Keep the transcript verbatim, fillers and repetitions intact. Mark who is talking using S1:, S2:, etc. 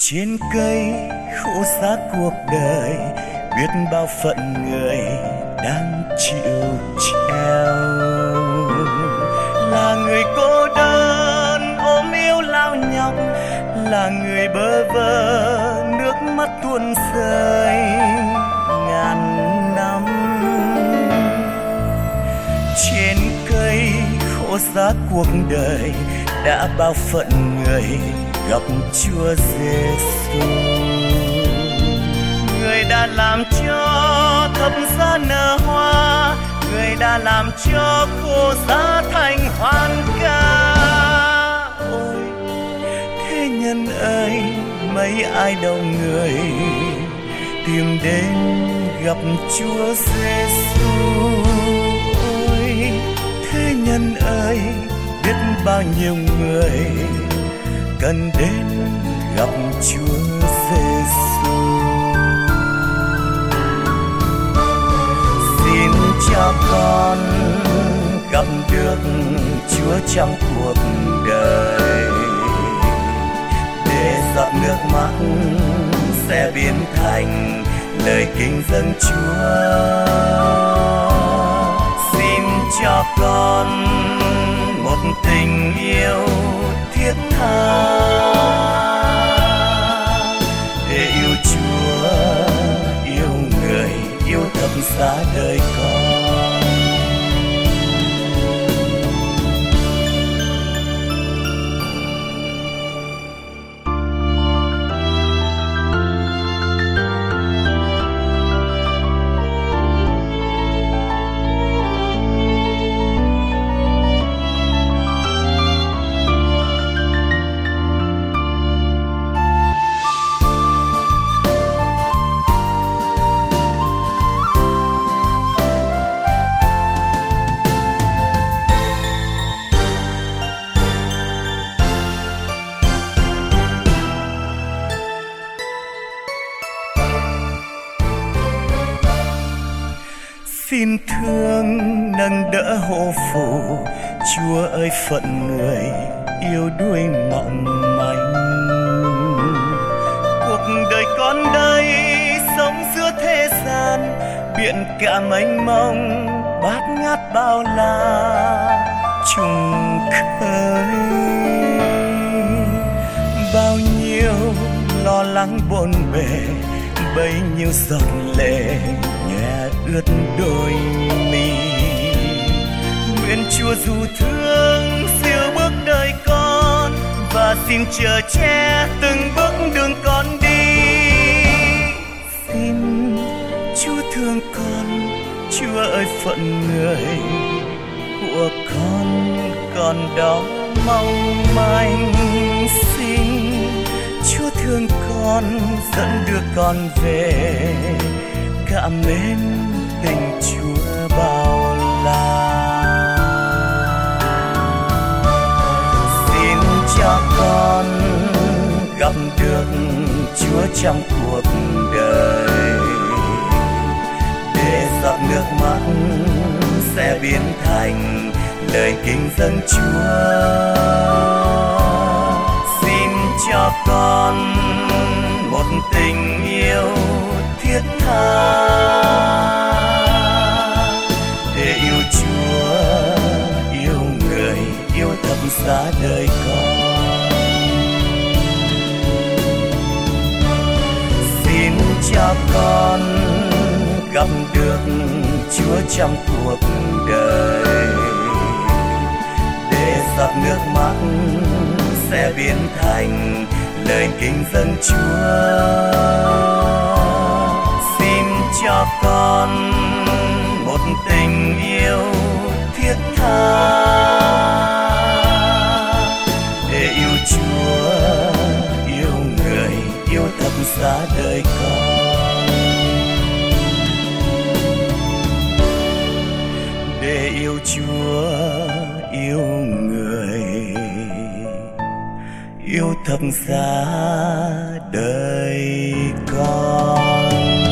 S1: Trên cây khổ giá cuộc đời, biết bao phận người đang chịu treo. Là người cô đơn ôm yêu lao nhọc, là người bơ vơ nước mắt tuôn rơi ngàn năm. Trên cây khổ giá cuộc đời, đã bao phận người gặp Chúa Giêsu. Người đã làm cho thập giá nở hoa, người đã làm cho khô giá thành hoan ca. Ôi thế nhân ơi, mấy ai đông người tìm đến gặp Chúa Giêsu. Ôi thế nhân ơi, biết bao nhiêu người cần đến gặp Chúa Giêsu. Xin cho con gặp được Chúa trong cuộc đời, để giọt nước mắt sẽ biến thành lời kính dâng Chúa. Xin cho con một tình yêu thiết tha, để yêu Chúa, yêu người, yêu thập giá đời con. Xin thương nâng đỡ hộ phù, Chúa ơi phận người yêu đuối mộng manh. Cuộc đời con đây sống giữa thế gian, biển cả mênh mông bát ngát bao la trùng khơi. Bao nhiêu lo lắng bộn bề, bấy nhiêu giọt lệ nhẹ ướt đôi mi. Nguyện Chúa dù thương siêu bước đời con, và xin chở che từng bước đường con đi. Xin Chúa thương con, Chúa ơi phận người của con còn đó mong manh. Xin Chúa thương con, dẫn đưa con về, cảm mến tình Chúa bao la. Xin cho con gặp được Chúa trong cuộc đời, để giọt nước mắt sẽ biến thành lời kính dâng Chúa. Xin cho con một tình yêu thiết tha, để yêu Chúa, yêu người, yêu thập giá đời con. Xin cho con gặp được Chúa trong cuộc đời, để giọt nước mắt sẽ biến thành lời kính dâng Chúa. Xin cho con một tình yêu thiết tha, để yêu Chúa, yêu người, yêu thập giá đời con. Để yêu Chúa, yêu người, yêu thập giá đời con.